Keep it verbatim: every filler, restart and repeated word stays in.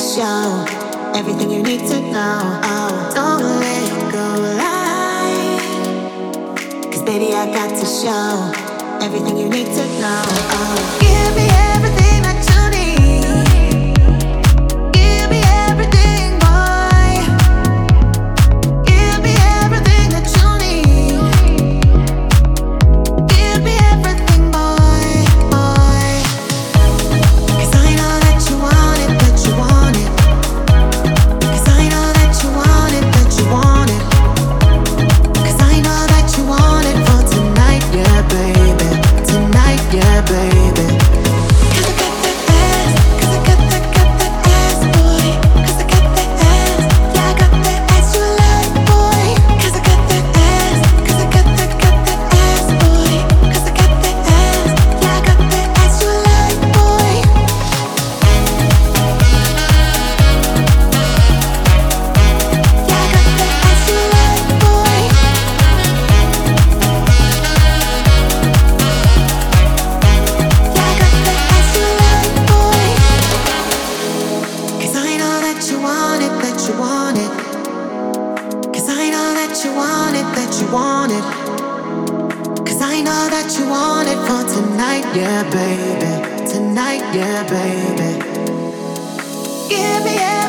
show everything you need to know. Oh, don't let go lie. 'Cause baby, I got to show everything you need to know. Oh, give me everything that you need. Give me everything, boy. Give me everything that you need. Give me everything, boy, boy. 'Cause I know that you want it, that you want it. 'Cause I know that you want it, that you want it. 'Cause I know that you want it for tonight, yeah, baby. Tonight, yeah, baby. 'Cause I got that ass, 'cause I got that, got that ass, boy. 'Cause I got that ass, yeah, I got that ass you like, boy. 'Cause I got that ass, 'cause I got that, got that ass, boy. 'Cause I got that ass, yeah, I got that ass you like, boy. Yeah, I got that ass you like, boy. Yeah, I got that ass you like, boy. 'Cause I know that you want it, that you want it. 'Cause I know that you want it, that you want it. 'Cause I know that you want it for tonight, yeah, baby. Tonight, yeah, baby. Give me